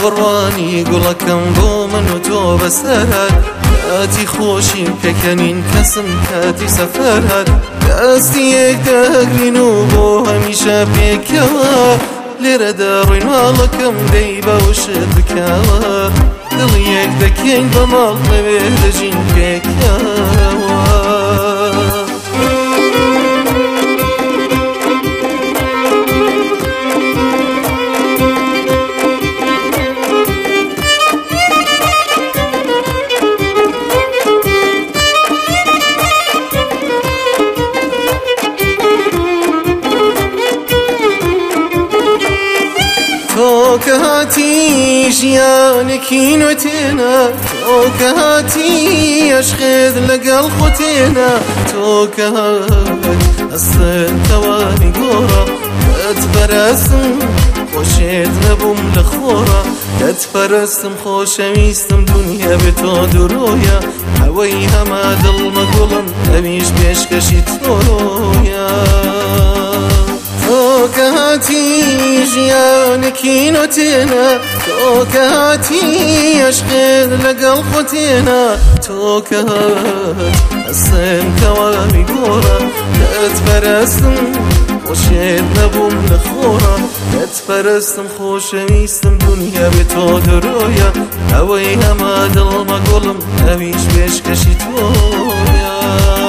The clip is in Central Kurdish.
بڕوانی گوڵەکەم بۆ من و تۆ بەسەر کاتی خۆشیم پێکەنین کەسم کاتی سەفەر هات دەستی یەک دەگرین و بۆ هەمیشە پێکەوە لێرەدا ڕوویناڵەکەم دەی بەوشت بکەوە دڵی یەک دەکەین بە ماڵ نەوێ دەژین پێکەوە تۆ کە هاتی ژیانێکی نوێتێنە تۆ کە هاتی عەشقێت لەگەڵ خۆتێنە تۆ کە هات ئەسڵ تەوانی گۆڕە دەتپەرستم خۆشێت نەبووم لە خۆڕە دەتپەرستم خۆشەویستم دونیا بێ تۆ درۆیە ئەوەی هەمە دڵمە گوڵم ئەویش پێشکەشی تۆیە تۆ کە هاتی ژیانێکی نوێتێنە تۆ کە هاتی عەشقێت لەگەڵ خۆتێنە تۆ کە هات ئەسڵ تەواوی گۆڕە دەتپەرستم خۆشێت نەبووم لە خۆڕە دەتپەرستم خۆشەویستم دونیا بێ تۆ درۆیە ئەوەی هەمە دڵمە گوڵم ئەویش پێشکەشی تۆیە